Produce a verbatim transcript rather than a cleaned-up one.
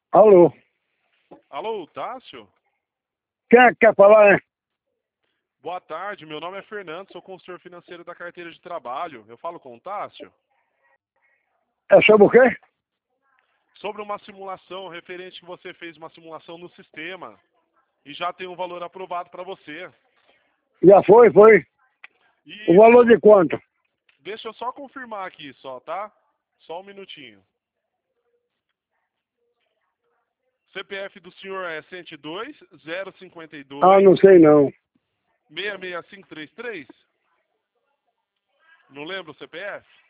Alô? Alô, Tássio? Quem é que quer falar, hein? Boa tarde, meu nome é Fernando, sou consultor financeiro da carteira de trabalho. Eu falo com o Tássio? É sobre o quê? Sobre uma simulação referente que você fez uma simulação no sistema e já tem um valor aprovado para você. Já foi, foi. O valor Isso. de quanto? Deixa eu só confirmar aqui só, tá? Só um minutinho. C P F do senhor é cento e dois, zero cinquenta e Ah, dois, não sei não. seis seis cinco três três? Não lembra o C P F?